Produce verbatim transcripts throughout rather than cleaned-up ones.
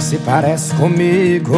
que se parece comigo.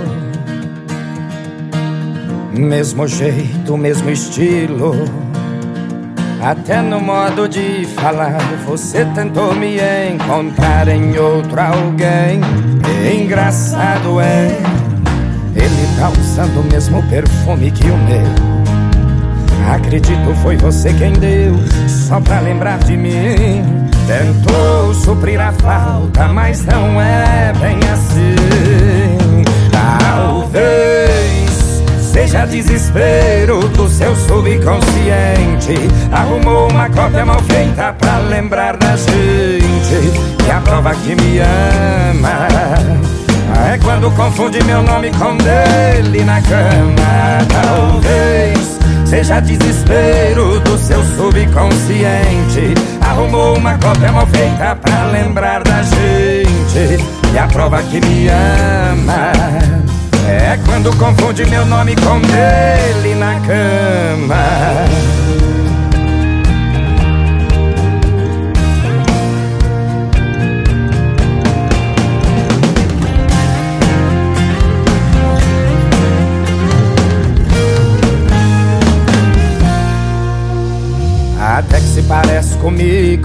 Mesmo jeito, mesmo estilo, até no modo de falar. Você tentou me encontrar em outro alguém. Engraçado é, ele tá usando o mesmo perfume que o meu. Acredito foi você quem deu, só pra lembrar de mim. Tentou suprir a falta, mas não é bem assim. Talvez seja desespero do seu subconsciente. Arrumou uma cópia mal feita pra lembrar da gente. E a prova que me ama é quando confunde meu nome com dele na cama. Talvez seja desespero do seu subconsciente. Arrumou uma cópia mal feita pra lembrar da gente. E a prova que me ama é quando confunde meu nome com dele na cama. Até que se parece comigo.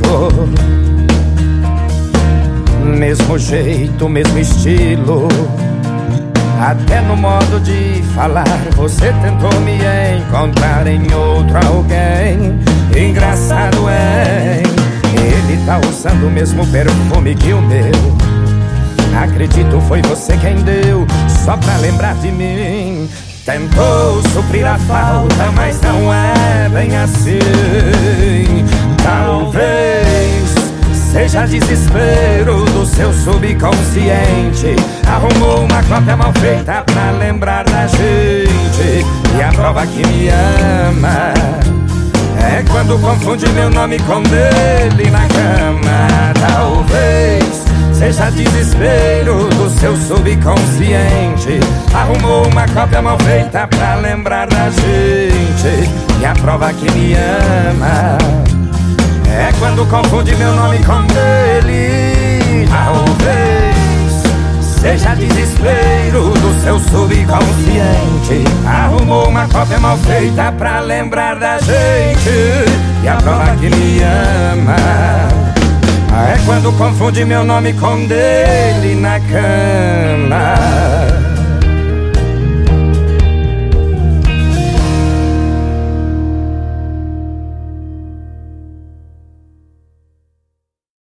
Mesmo jeito, mesmo estilo, até no modo de falar. Você tentou me encontrar em outro alguém. Engraçado é, ele tá usando o mesmo perfume que o meu. Acredito foi você quem deu, só pra lembrar de mim. Tentou suprir a falta, mas não é bem assim. Talvez seja desespero do seu subconsciente. Arrumou uma cópia mal feita pra lembrar da gente. E a prova que me ama é quando confunde meu nome com dele na cama. Talvez seja desespero do seu subconsciente. Arrumou uma cópia mal feita pra lembrar da gente. E a prova que me ama é quando confunde meu nome com dele. Talvez seja desespero do seu subconsciente. Arrumou uma cópia mal feita pra lembrar da gente. E a prova que me ama é quando confunde meu nome com dele na cama.